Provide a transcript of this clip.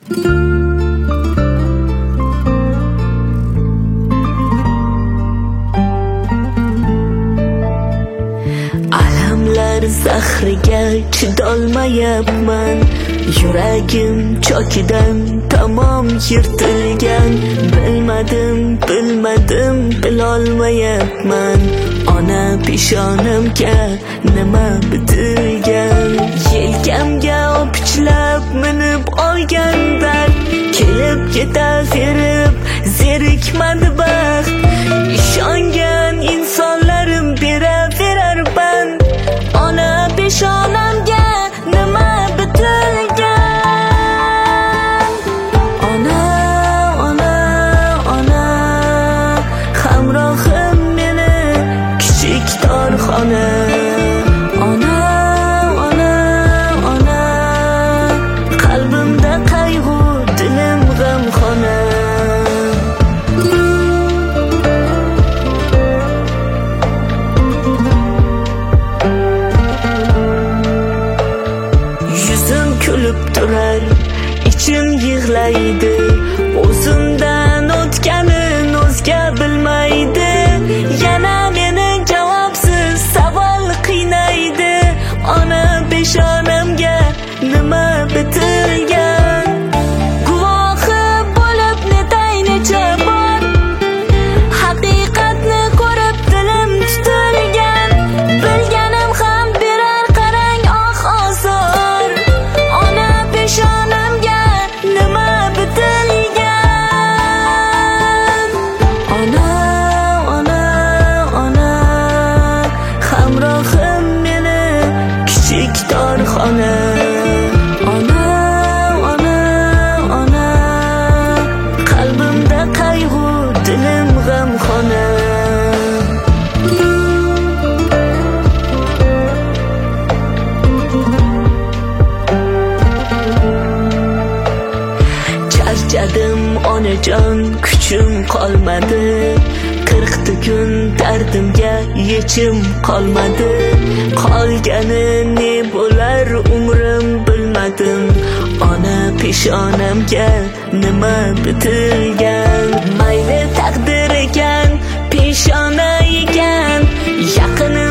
alamlar zahriga chidolmayapman. Yuragim chokidan tamom yirtilgan. Bilmadim bilolmayapman. Ona peshonamga nima bitilgan. Yelkamga opichlab minib olgandan kelib ketaverib zerikmadi baxt. Ishongan insonlarim beraverar band. Ona peshonamga nima bitilgan. Ona hamrohim meni kichik torxona. Ona qalbimda qayg'u, dilim g'amxona. Yuzim kulib turar, ichim yig'laydi. O'zimdan o'tganin o'zga bilmaydi. Yana meni javobsiz savol qiynaydi. Ona peshonamga nima bitilgan. Guvohi bo'lib netay necha bor. Haqiqatni ko'rib dilim tutilgan. Bilganim ham berar qarang ozor. Ona peshonamga nima bitilgan. Ona hamrohim meni kichik torxona. Ona qalbimda qayg'u, dilim g'amxona. Charchadim onajon, kuchim qolmadi. 40 kun dardimga yechim qolmadi. Qolgani ne bo'lar umrim bilmadim. Ona peshonamga nima bitilgan. Mayli taqdir ekan, peshona ekan. Yaqini